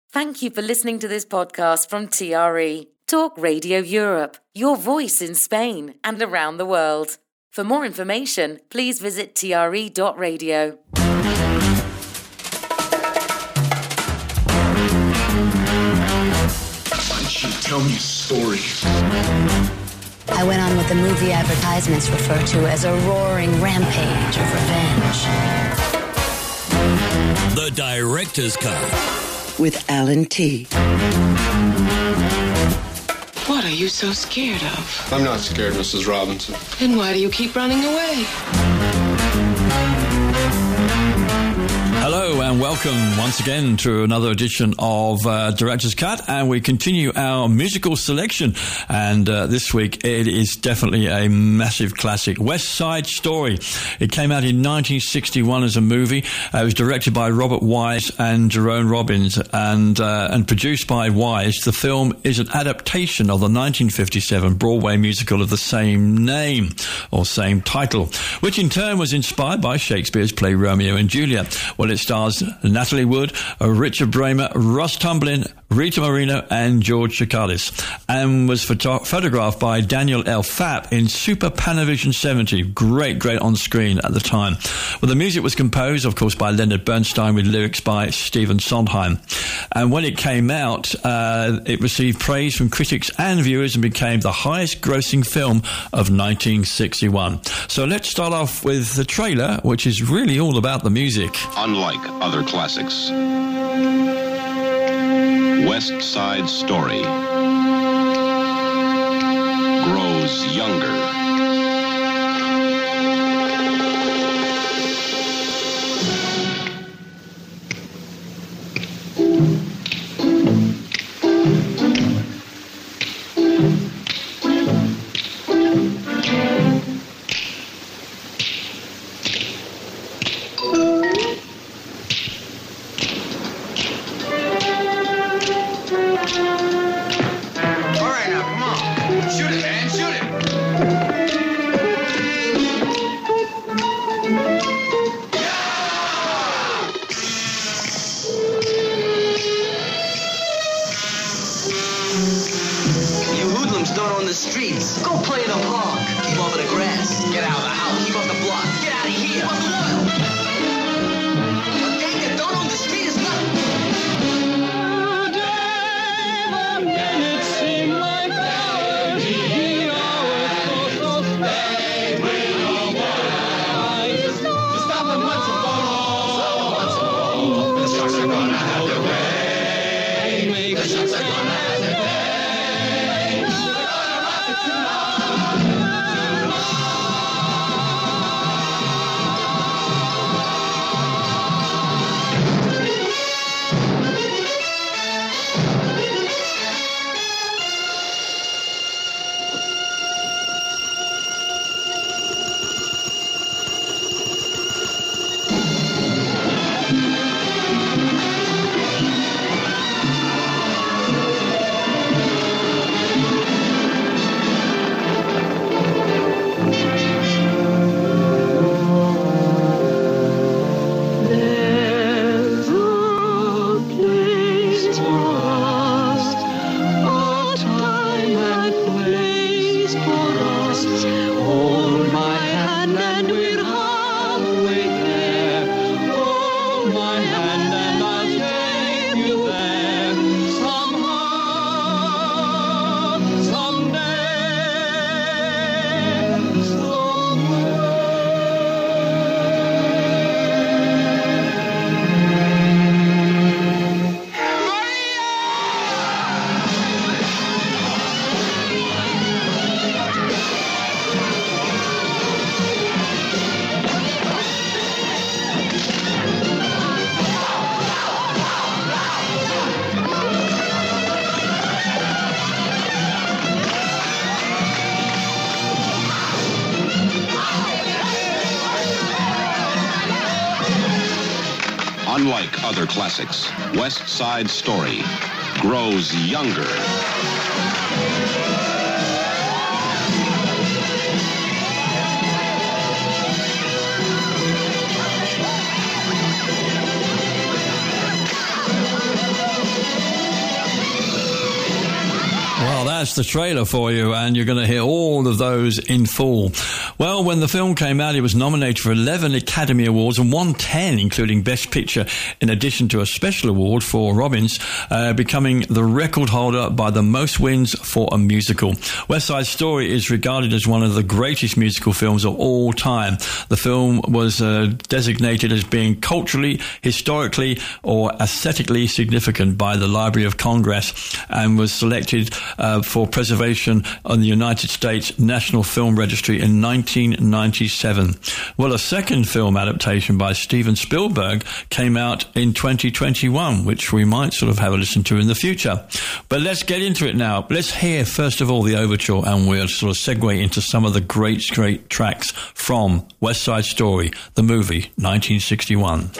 Thank you for listening to this podcast from TRE, Talk Radio Europe, your voice in Spain and around the world. For more information, please visit tre.radio. Why don't you tell me a story? I went on what the movie advertisements refer to as a roaring rampage of revenge. The Director's Cut. With Alan T. What are you so scared of? I'm not scared, Mrs. Robinson. Then why do you keep running away? Hello and welcome once again to another edition of Director's Cut, and we continue our musical selection, and this week it is definitely a massive classic, West Side Story. It came out in 1961 as a movie. It was directed by Robert Wise and Jerome Robbins and produced by Wise. The film is an adaptation of the 1957 Broadway musical of the same name or same title, which in turn was inspired by Shakespeare's play Romeo and Juliet. Well, it stars Natalie Wood, Richard Bramer, Ross Tumblin, Rita Moreno and George Chakiris, and was photographed by Daniel L. Fapp in Super Panavision 70. Great on screen at the time. Well, the music was composed, of course, by Leonard Bernstein with lyrics by Stephen Sondheim. And when it came out, it received praise from critics and viewers and became the highest grossing film of 1961. So let's start off with the trailer, which is really all about the music. Unlike other classics, West Side Story grows younger. Unlike other classics, West Side Story grows younger. that's the trailer for you, and you're going to hear all of those in full. Well, when the film came out, it was nominated for 11 Academy Awards and won 10, including Best Picture, in addition to a special award for Robbins, becoming the record holder by the most wins for a musical. West Side Story is regarded as one of the greatest musical films of all time. The film was designated as being culturally, historically, or aesthetically significant by the Library of Congress and was selected for preservation on the United States National Film Registry in 1997. Well, a second film adaptation by Steven Spielberg came out in 2021, which we might sort of have a listen to in the future. But let's get into it now. Let's hear, first of all, the overture, and we'll sort of segue into some of the great tracks from West Side Story, the movie, 1961.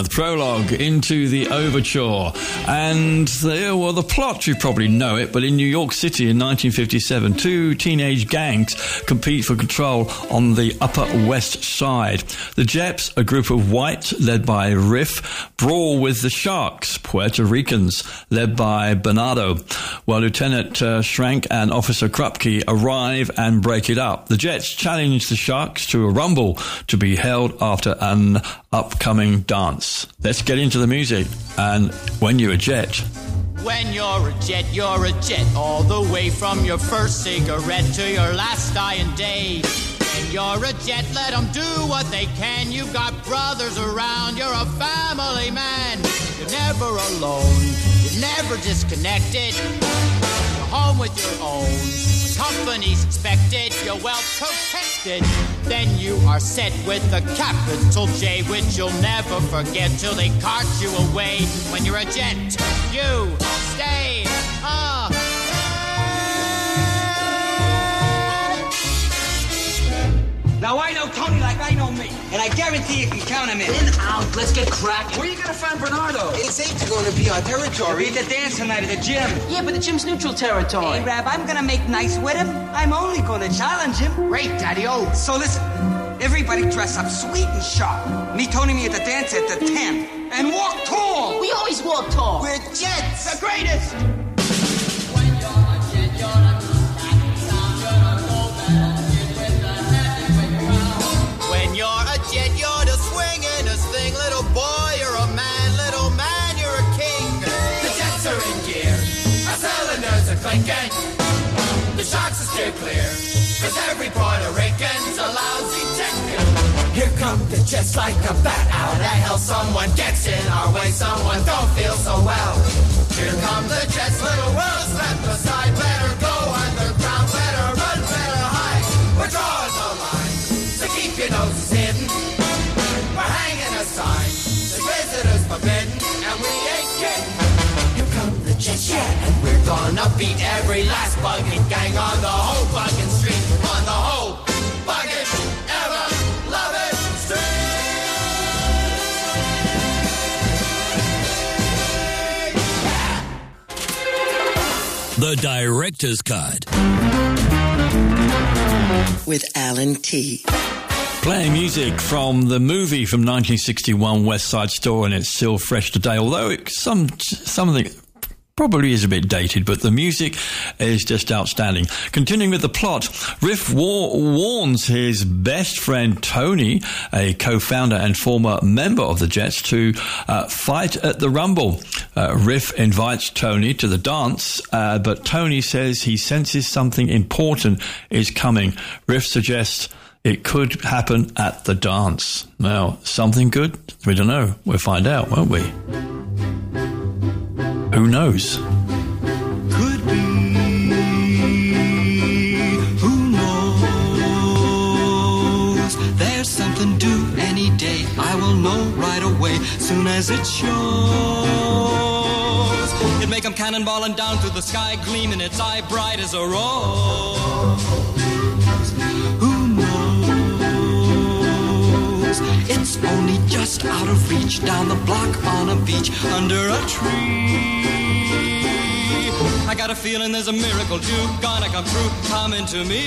the prologue into the overture. And the plot, you probably know it, but in New York City in 1957, two teenage gangs compete for control on the Upper West Side. The Jeps, a group of whites led by Riff, brawl with the Sharks, Puerto Ricans, led by Bernardo, while Lieutenant Schrank and Officer Krupke arrive and break it up. The Jets challenge the Sharks to a rumble to be held after an upcoming dance. Let's get into the music. And When You're a Jet. When you're a jet, all the way from your first cigarette to your last dying day. When you're a jet, let them do what they can. You've got brothers around, you're a family man. You're never alone, you're never disconnected. You're home with your own, company's expected. You're well protected. Then you are set with a capital J, which you'll never forget till they cart you away. When you're a jet, you stay. Now I know Tony like I know me, and I guarantee you can count him in. Out, let's get cracking. Where are you gonna find Bernardo? It's going to be our territory. He's at the dance tonight at the gym. Yeah, but the gym's neutral territory. Hey, Rab, I'm gonna make nice with him. I'm only gonna challenge him. Great, Daddy-O. So listen, everybody dress up sweet and sharp. Meet Tony me at the dance at the 10. And walk tall. We always walk tall. We're jets. The greatest. When you're a jet, you're the swingin'est thing. Little boy, you're a man. Little man, you're a king. The jets are in gear. Our cylinders are clinking. The Sharks are steer clear. 'Cause every Puerto Rican's a lousy chicken. Here come the jets like a bat out of hell. Someone gets in our way. Someone don't feel so well. Here come the jets. Little world left aside. Better go underground. Better run. Better hide. We're drawing the line. So keep your noses hidden. We're hanging a sign. The visitors forbidden. And we ain't kidding. Here come the jets, yeah. And we're gonna beat every last bugging gang on the whole bugging street. On the whole bugging ever loving street. Yeah. The Director's Cut. With Alan T. Playing music from the movie from 1961, West Side Story, and it's still fresh today, although some of the probably is a bit dated, but the music is just outstanding. Continuing with the plot, Riff warns his best friend Tony, a co-founder and former member of the Jets, to fight at the Rumble. Riff invites Tony to the dance, but Tony says he senses something important is coming. Riff suggests it could happen at the dance. Now, something good? We don't know. We'll find out, won't we? Who knows? Could be. Who knows? There's something due any day. I will know right away, soon as it shows. It make 'em cannonballing down through the sky, gleaming its eye bright as a rose. Who knows? It's only just out of reach, down the block on a beach, under a tree. I got a feeling there's a miracle due, gonna come through, coming to me.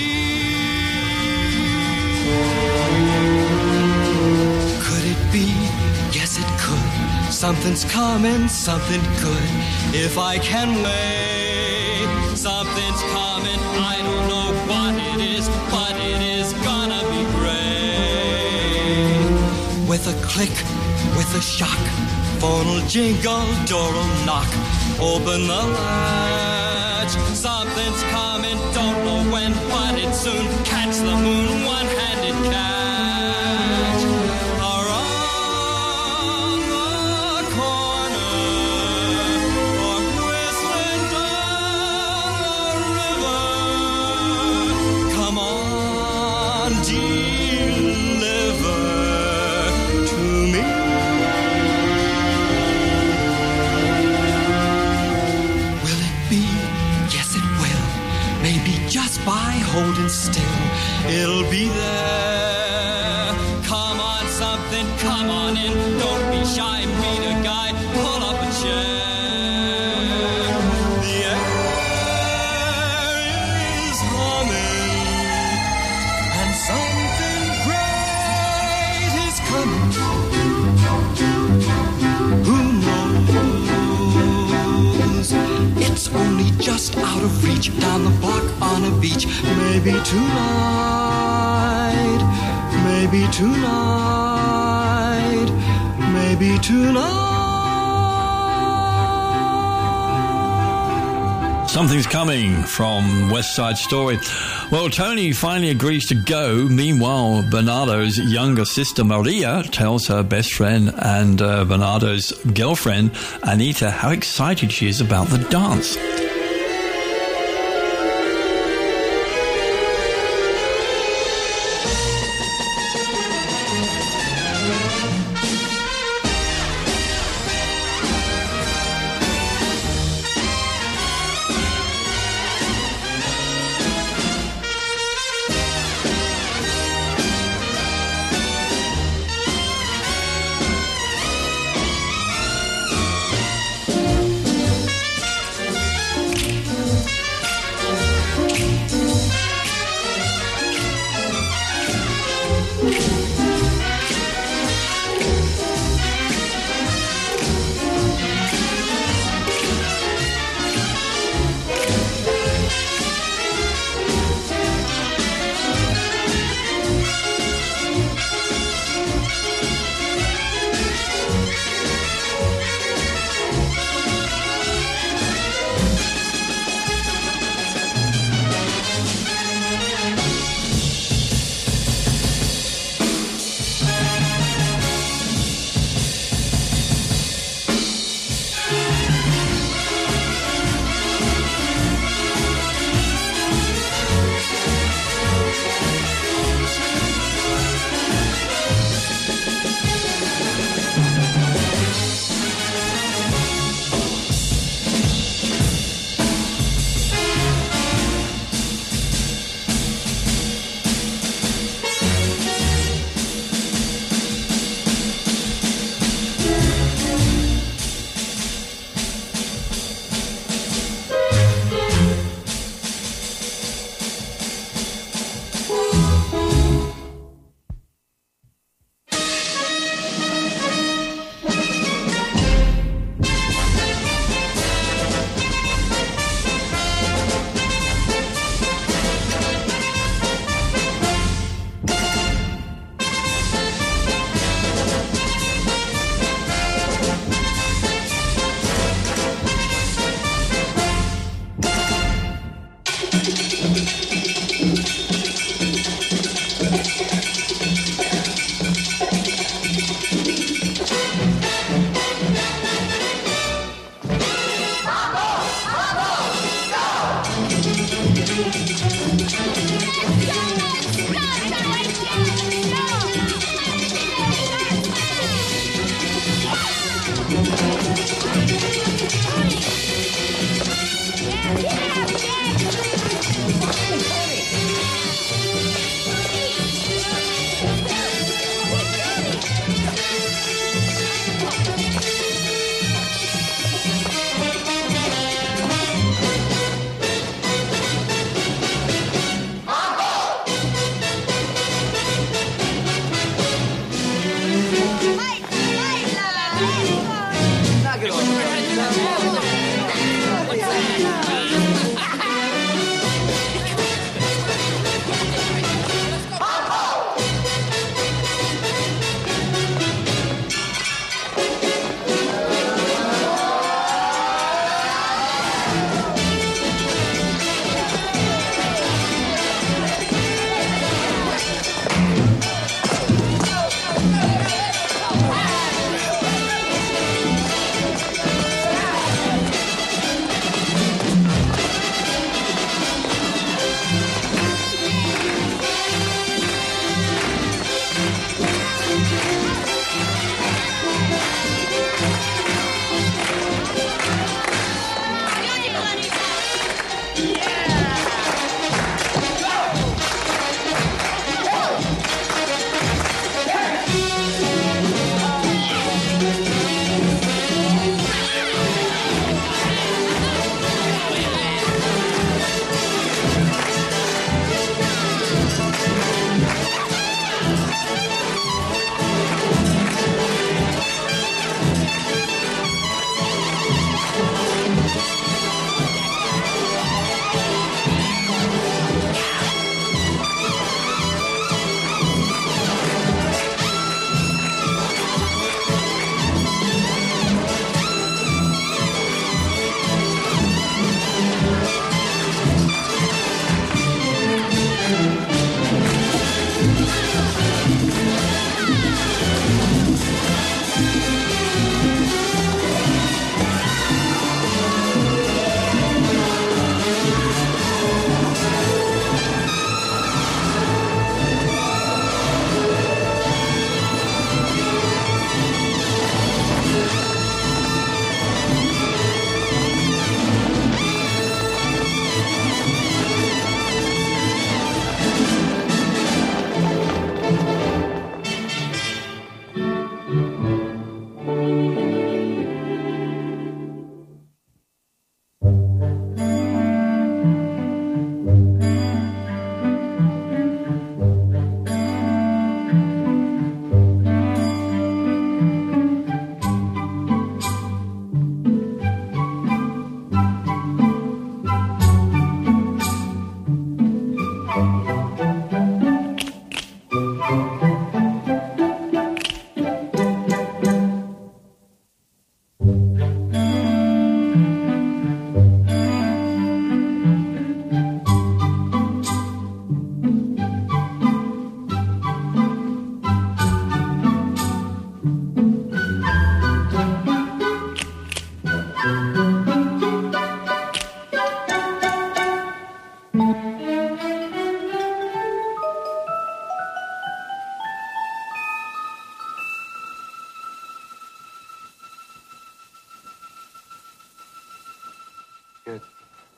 Could it be? Yes, it could. Something's coming, something good. If I can wait, something's coming. I don't know what it is, but it is gonna be great. With a click, with a shock, phone'll jingle, door'll knock. Open the latch, something's coming, don't know when, but it's soon. Catch the moon, one-handed catch. Around the corner, or whistling down the river. Come on, deliver to me. Just by holding still, it'll be there. Come on, something, come on in. Don't be shy, meet a guy, pull up a chair. The air is humming, and something great is coming. Who knows? It's only just out of reach, down the block on a beach. Maybe tonight, maybe tonight, maybe tonight. Something's coming from West Side Story. Well, Tony finally agrees to go. Meanwhile, Bernardo's younger sister Maria tells her best friend and Bernardo's girlfriend Anita how excited she is about the dance.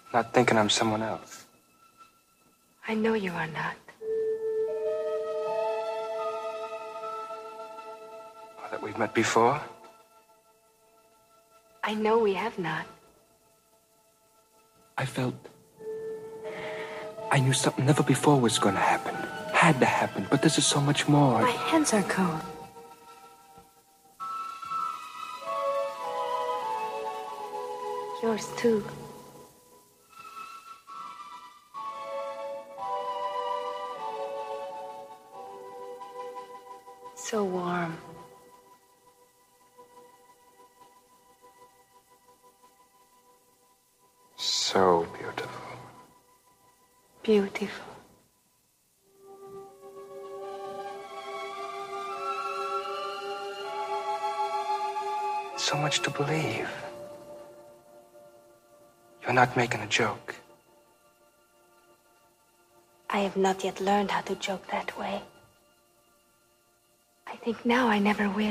Not thinking I'm someone else. I know you are not. Or that we've met before? I know we have not. I knew something never before was going to happen. Had to happen, but this is so much more. My hands are cold. Yours too. So warm. So beautiful. Beautiful. So much to believe. You're not making a joke. I have not yet learned how to joke that way. I think now I never will.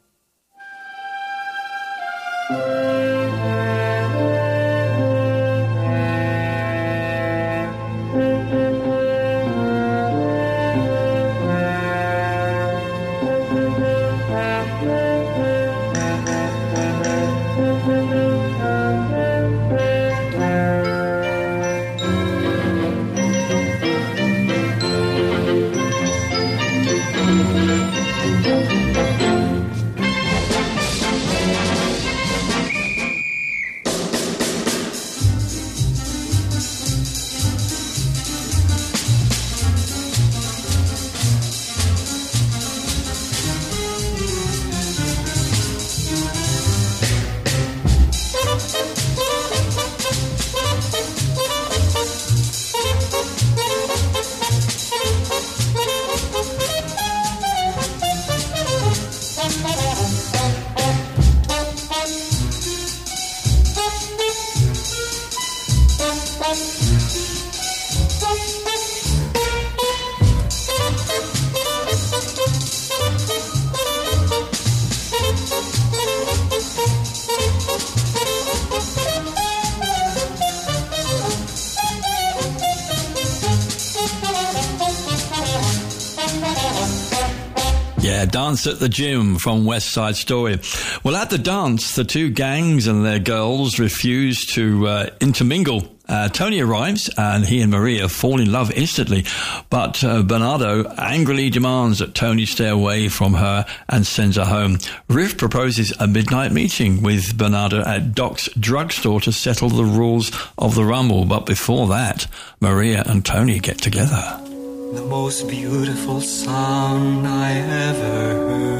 Dance at the Gym from West Side Story. Well, at the dance, the two gangs and their girls refuse to intermingle. Tony arrives and he and Maria fall in love instantly, but Bernardo angrily demands that Tony stay away from her and sends her home. Riff proposes a midnight meeting with Bernardo at Doc's drugstore to settle the rules of the Rumble, but before that, Maria and Tony get together. The most beautiful sound I ever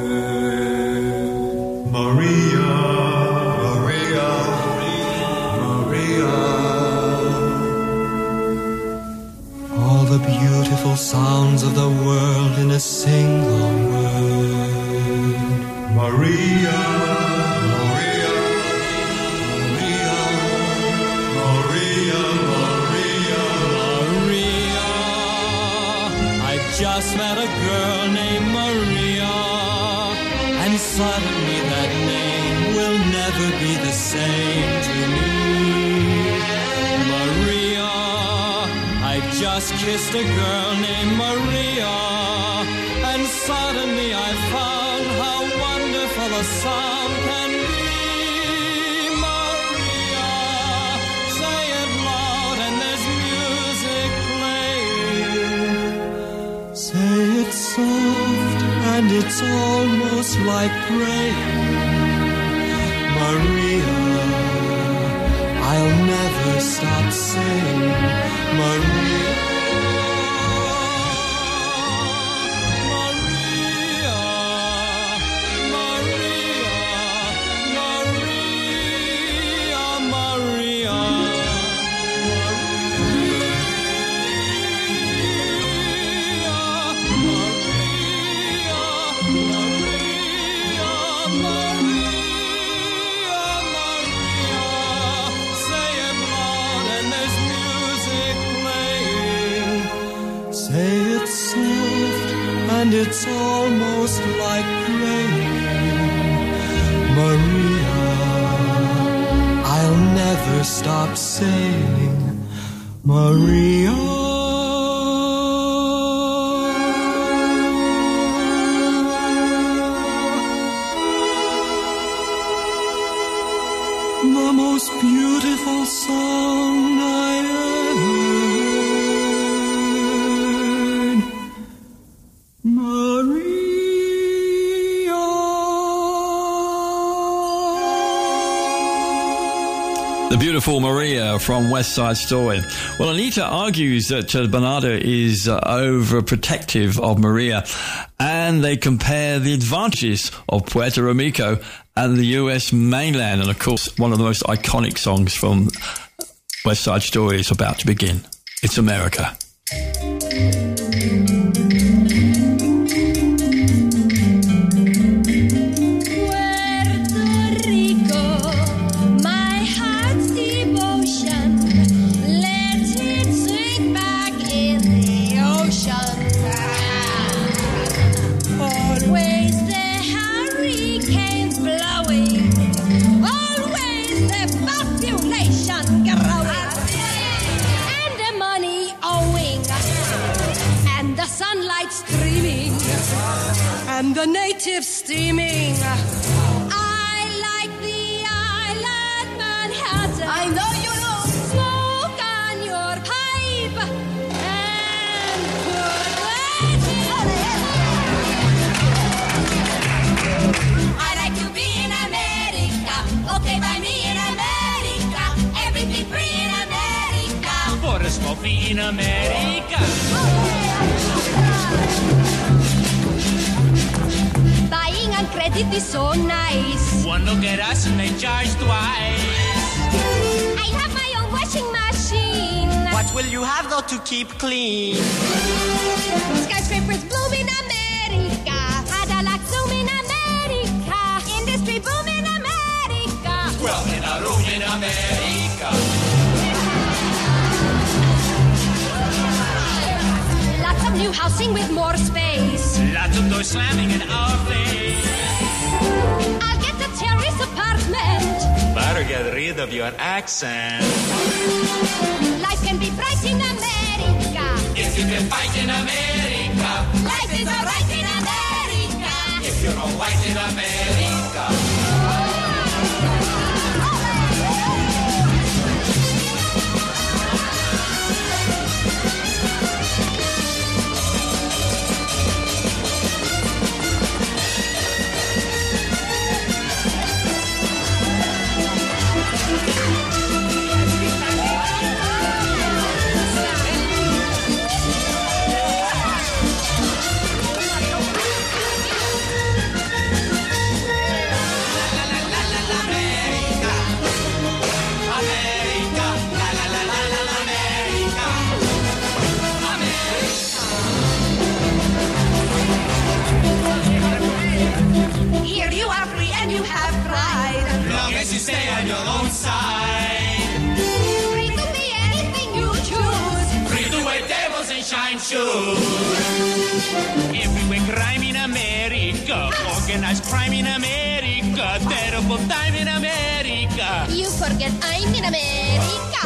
heard. Maria, Maria, Maria. All the beautiful sounds of the world in a single word. Maria, Maria, Maria, Maria, Maria, Maria. I just met a girl named Maria, and suddenly that name will never be the same to me. Maria, I just kissed a girl named Maria, and suddenly I found how wonderful a sound can be. Maria, say it loud and there's music playing. Say it soft and it's almost like praying. Maria, I'll never stop saying Maria. And it's almost like praying. Maria, I'll never stop saying Maria. The most beautiful song I ever heard. Maria. The beautiful Maria from West Side Story. Well, Anita argues that Bernardo is overprotective of Maria, and they compare the advantages of Puerto Rico and the US mainland. And of course, one of the most iconic songs from West Side Story is about to begin. It's America. And the natives steaming. I like the island Manhattan. I know you do. Smoke on your pipe and put I like to be in America. Okay, by me in America. Everything free in America. For a smoke me in America. Buying on credit is so nice. One look at us and they charge twice. I have my own washing machine. What will you have though to keep clean? Skyscrapers bloom in America. Cadillac zoom in America. Industry boom in America. Well, in a room in America. Lots of new housing with more space. Lots of doors slamming in our face. I'll get a terrace apartment. Better get rid of your accent. Life can be bright in America. If you can fight in America. Life is alright in America. If you're all white in America. Here you are free and you have pride. Long as you stay on your own side. Free to be anything you choose. Free to wear devils and shine shoes. Everywhere crime in America. Organized crime in America. Terrible time in America. You forget I'm in America.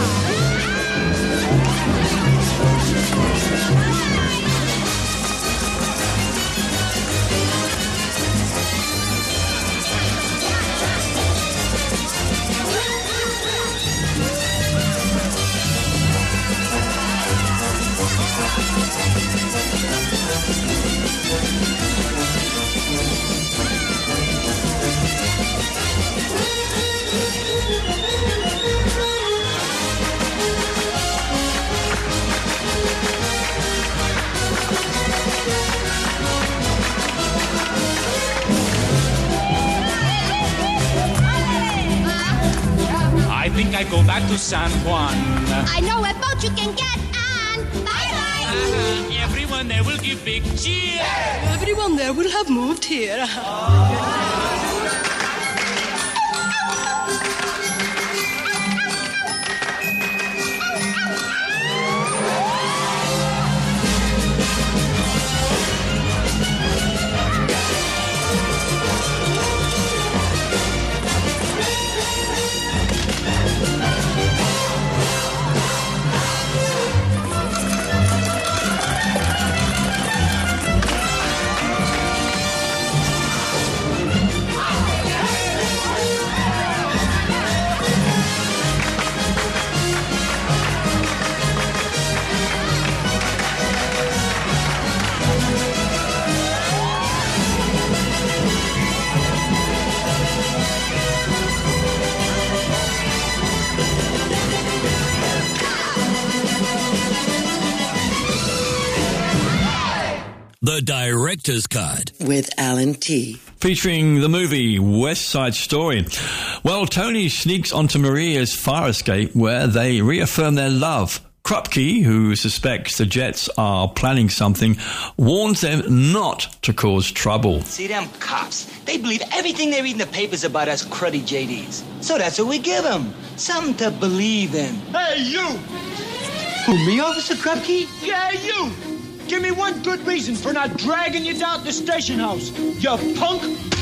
I think I go back to San Juan. I know a boat you can get on. Bye-bye. Everyone there will give big cheer. Everyone there will have moved here. The Director's Cut with Alan T. Featuring the movie West Side Story. Well, Tony sneaks onto Maria's fire escape where they reaffirm their love. Krupke, who suspects the Jets are planning something, warns them not to cause trouble. See, them cops, they believe everything they read in the papers about us cruddy JDs. So that's what we give them. Something to believe in. Hey, you! Who, me, Officer Krupke? Yeah, you! Give me one good reason for not dragging you down to the station house, you punk!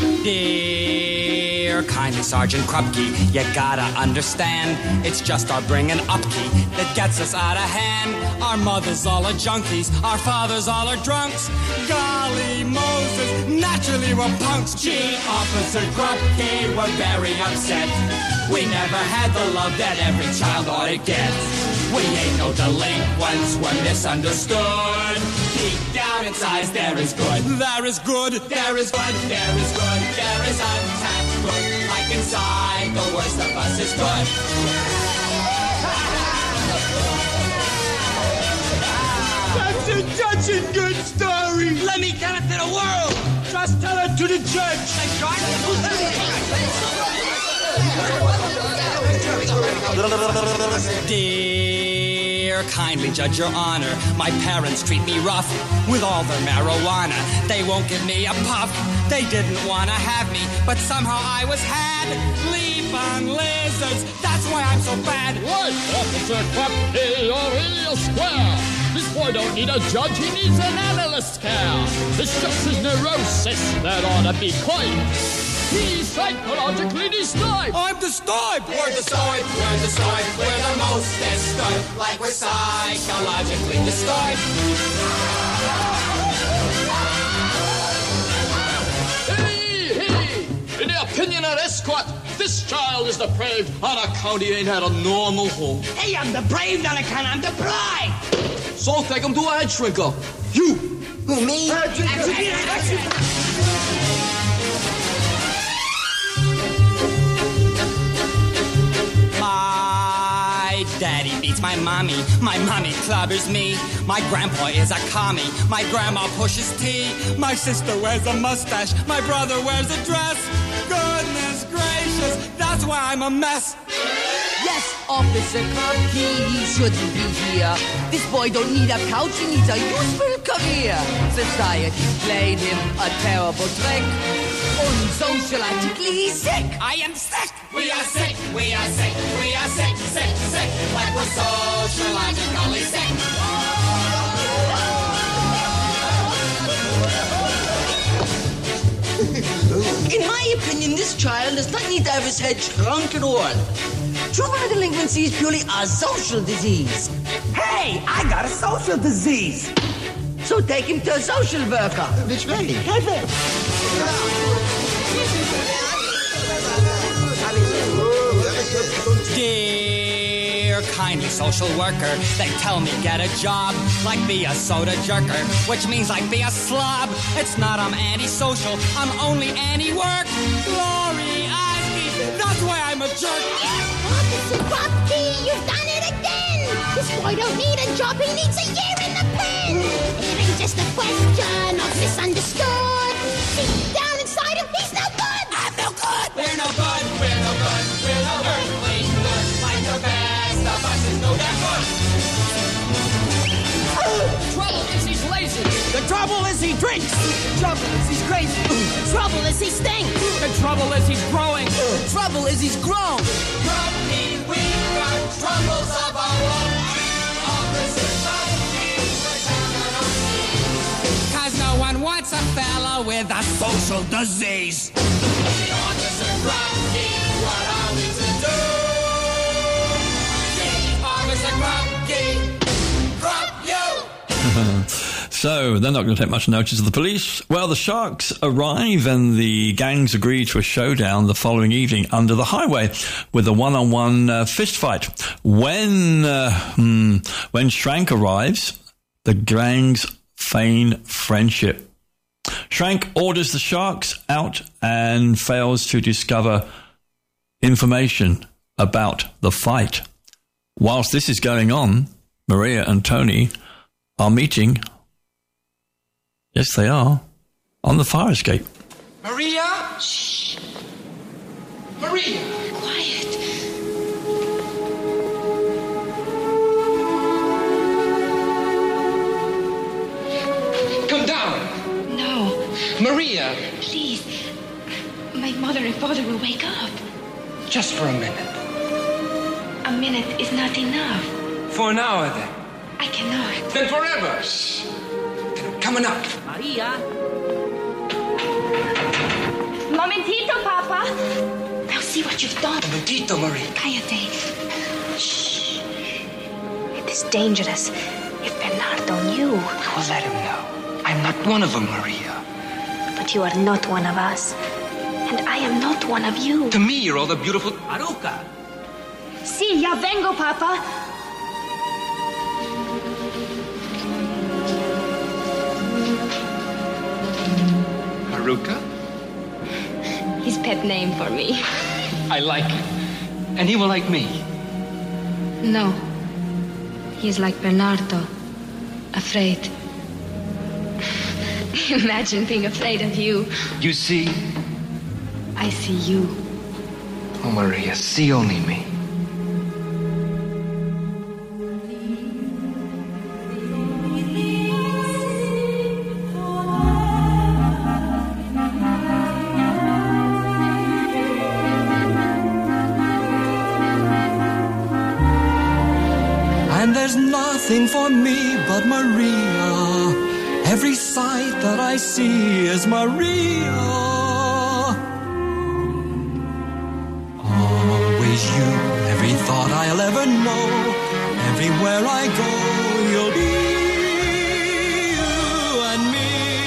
Dear kindly Sergeant Krupke, you gotta understand, it's just our bringing upkeep that gets us out of hand. Our mothers all are junkies, our fathers all are drunks. Golly Moses, naturally we're punks. Gee, Officer Krupke, we're very upset. We never had the love that every child ought to get. We ain't no delinquents, we're misunderstood. Deep down inside there is good. There is good. There is good, there is good, there is untapped good. Like inside, the worst of us is good. That's a touching good story! Let me tell it to the world! Just tell it to the judge! Dear kindly Judge, Your Honor, my parents treat me rough with all their marijuana. They won't give me a puff. They didn't want to have me, but somehow I was had. Leap on lizards, that's why I'm so bad. Right, Officer Krupke, you're real square. This boy don't need a judge, he needs an analyst care. It's just his neurosis that ought to be coined. He's psychologically disturbed. I'm disturbed. We're disturbed, we're disturbed, we're the most disturbed. Like we're psychologically disturbed. Hey! In the opinion of this court, this child is depraved. Our county ain't had a normal home. Hey, I'm depraved on account I'm deprived! So take him to a head shrinker. You! Who, me? My daddy beats my mommy clobbers me. My grandpa is a commie, my grandma pushes tea. My sister wears a mustache, my brother wears a dress. Goodness gracious, that's why I'm a mess. Yes, Officer Krupke, he shouldn't be here. This boy don't need a couch, he needs a useful career. Society played him a terrible trick. Unsociologically, he's sick. I am sick. We are sick, we are sick, we are sick, sick, sick. Like we're sociologically sick. In my opinion, this child does not need to have his head shrunk at all. Juvenile delinquency is purely a social disease. Hey, I got a social disease. So take him to a social worker. Which way? Dear kindly social worker, they tell me get a job, like be a soda jerker, which means like be a slob. It's not I'm antisocial, I'm only anti-work. Glory Oski, that's why I'm a jerk. Officer Krupke, you've done it again! This boy don't need a job, he needs a year in the pen! It ain't just a question of misunderstood. Deep down inside him, he's no good! I'm no good! We're no good, we're no good, we're no earthly good. Like the best of us is no damn good. Trouble is he's lazy. The trouble is he drinks. The trouble is he's crazy. The trouble is he stinks. The trouble is he's growing. The trouble is he's grown. Krupke, we've got troubles of our own. Officer Krupke, we're counting on you. 'Cause no one wants a fella with a social disease. Officer Krupke, what are we to do? Officer Krupke, Krupp you! So they're not going to take much notice of the police. Well, the Sharks arrive and the gangs agree to a showdown the following evening under the highway with a one-on-one fist fight. When Shrank arrives, the gangs feign friendship. Shrank orders the Sharks out and fails to discover information about the fight. Whilst this is going on, Maria and Tony are meeting Yes, they are. On the fire escape. Maria? Shh. Maria! Quiet. Come down. No. Maria! Please. My mother and father will wake up. Just for a minute. A minute is not enough. For an hour, then. I cannot. Then forever. Shh. Then I'm coming up. Maria? Momentito, Papa. Now see what you've done. Momentito, Maria. Cállate. Shh. It is dangerous. If Bernardo knew. I will let him know. I'm not one of them, Maria. But you are not one of us. And I am not one of you. To me, you're all the beautiful... Haruka! Sí, ya vengo, Papa. Haruka? His pet name for me. I like him. And he will like me. No. He is like Bernardo. Afraid. Imagine being afraid of you. You see? I see you. Oh, Maria, see only me. And there's nothing for me but Maria. Every sight that I see is Maria. Always you, every thought I'll ever know. Everywhere I go, you'll be you and me.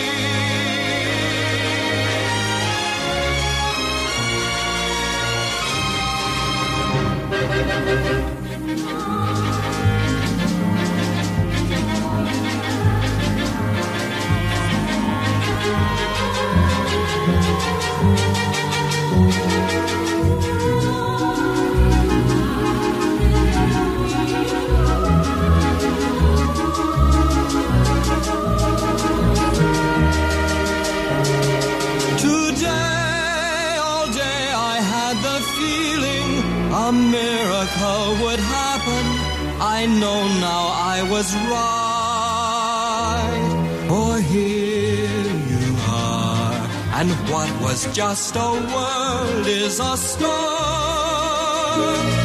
Today, all day I had the feeling a miracle would happen. I know now I was right. For here you are, and what was just a world is a start.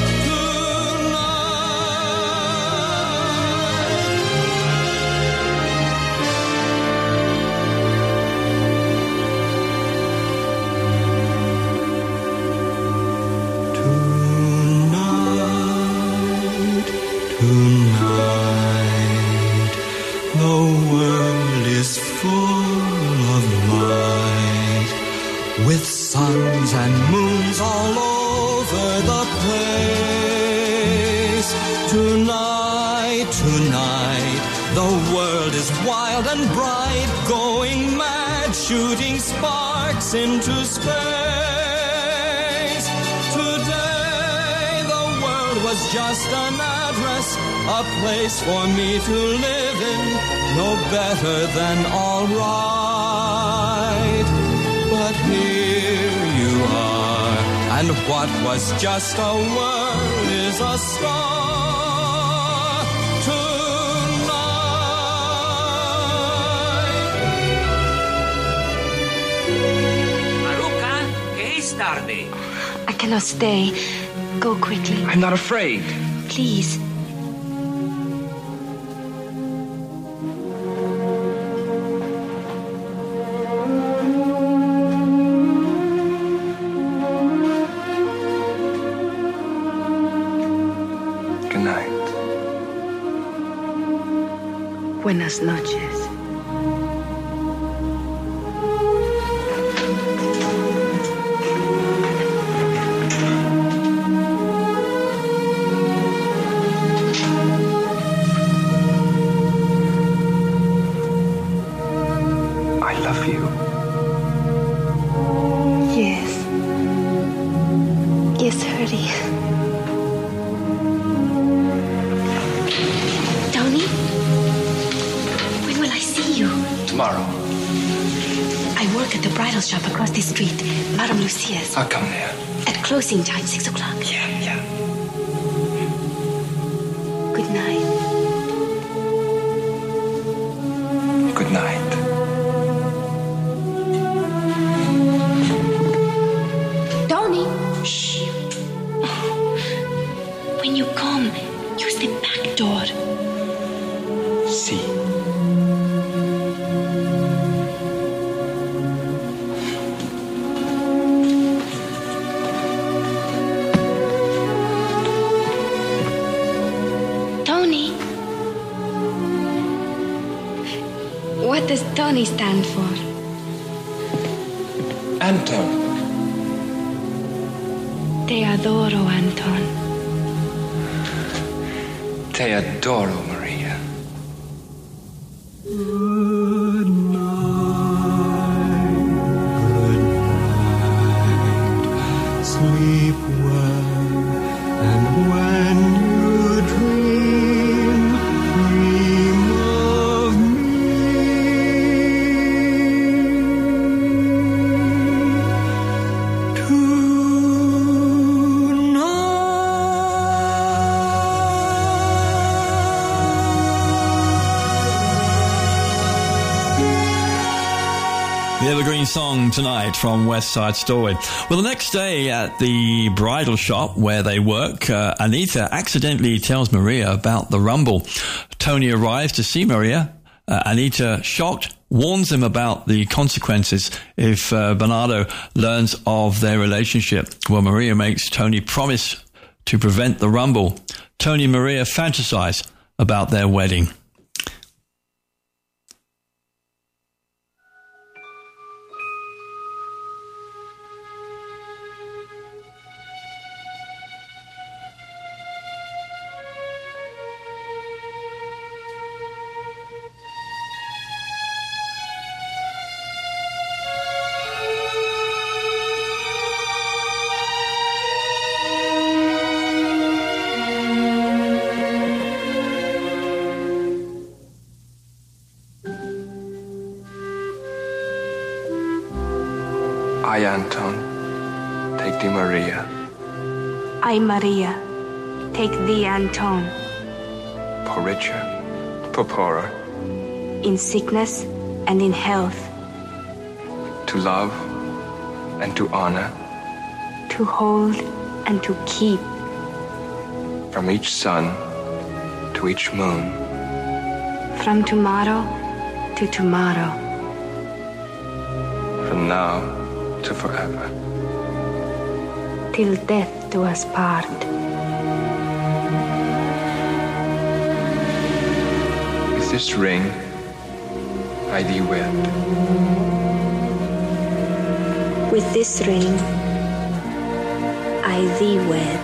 Tonight, the world is full of light, with suns and moons all over the place. Tonight, tonight, the world is wild and bright, going mad, shooting sparks into space. Today, the world was just an address, a place for me to live in, no better than all right. But here you are, and what was just a word is a star tonight. Haruka, que es tarde. I cannot stay. Go quickly. I'm not afraid. Please. Good night. Buenas noches. I love you. Yes. Yes, hurry. Tony? When will I see you? Tomorrow. work at the bridal shop across the street, Madame Lucia's. I'll come there. At closing time, 6 o'clock. Yeah. Good night. Good night. Tony! Shh. When you come, use the back door. See. Tony. What does Tony stand for? Anton. Te adoro, Anton. Te adoro, Maria. Sleep well, and when you dream of The evergreen song tonight from West Side Story. Well, the next day at the bridal shop where they work, Anita accidentally tells Maria about the rumble. Tony arrives to see Maria. Anita, shocked, warns him about the consequences if Bernardo learns of their relationship. Well, Maria makes Tony promise to prevent the rumble. Tony and Maria fantasize about their wedding. I, Anton, take thee, Maria. I, Maria, take thee, Anton. For richer, for poorer. In sickness and in health. To love and to honor. To hold and to keep. From each sun to each moon. From tomorrow to tomorrow. From now to forever. Till death do us part. With this ring I thee wed. With this ring I thee wed.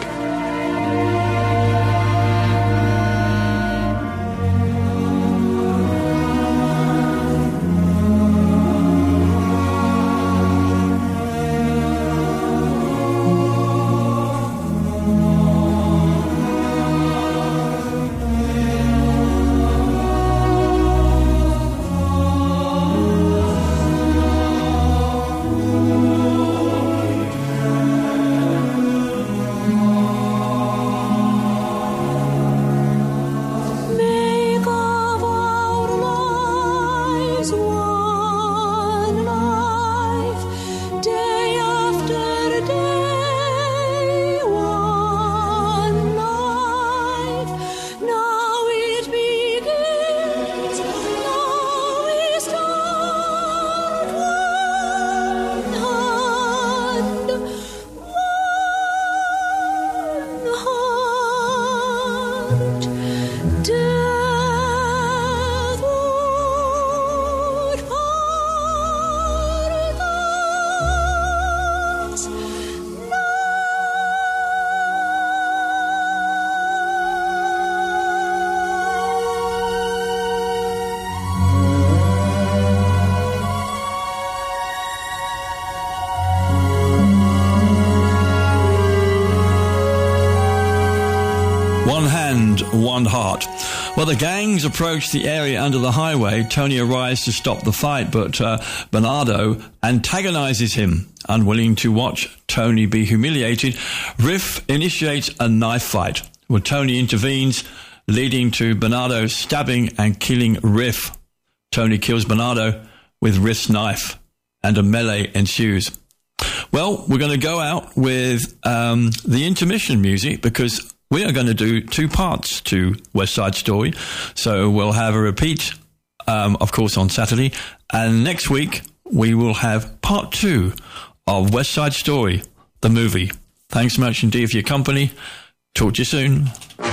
One Hand, One Heart. Well, the gangs approach the area under the highway. Tony arrives to stop the fight, but Bernardo antagonizes him. Unwilling to watch Tony be humiliated, Riff initiates a knife fight. Well, Tony intervenes, leading to Bernardo stabbing and killing Riff. Tony kills Bernardo with Riff's knife, and a melee ensues. Well, we're going to go out with the intermission music because we are going to do 2 parts to West Side Story. So we'll have a repeat, of course, on Saturday. And next week, we will have part 2 of West Side Story, the movie. Thanks so much indeed for your company. Talk to you soon.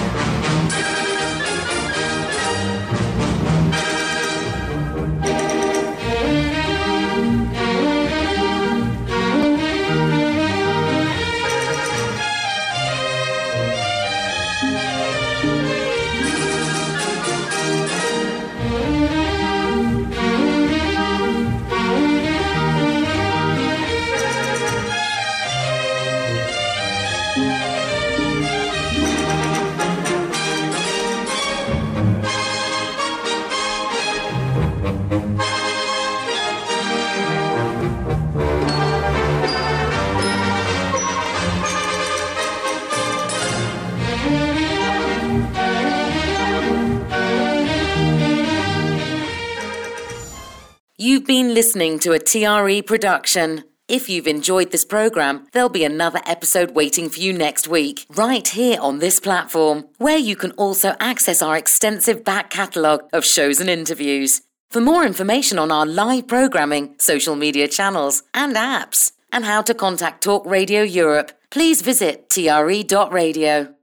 You've been listening to a TRE production. If you've enjoyed this program, there'll be another episode waiting for you next week, right here on this platform, where you can also access our extensive back catalogue of shows and interviews. For more information on our live programming, social media channels and apps, and how to contact Talk Radio Europe, please visit tre.radio.